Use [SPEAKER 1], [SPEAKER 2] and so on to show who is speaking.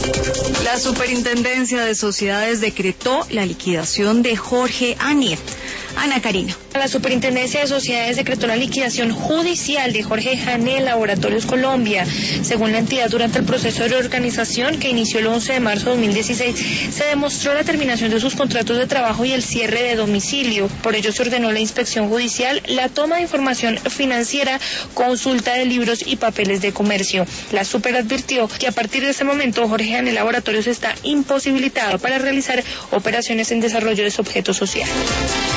[SPEAKER 1] La Superintendencia de Sociedades decretó la liquidación de Jorge Anet. Ana Karina.
[SPEAKER 2] La Superintendencia de Sociedades decretó la liquidación judicial de Jorge Jané Laboratorios Colombia. Según la entidad, durante el proceso de reorganización que inició el 11 de marzo de 2016, se demostró la terminación de sus contratos de trabajo y el cierre de domicilio. Por ello se ordenó la inspección judicial, la toma de información financiera, consulta de libros y papeles de comercio. La Super advirtió que a partir de este momento Jorge Jané Laboratorios está imposibilitado para realizar operaciones en desarrollo de su objeto social.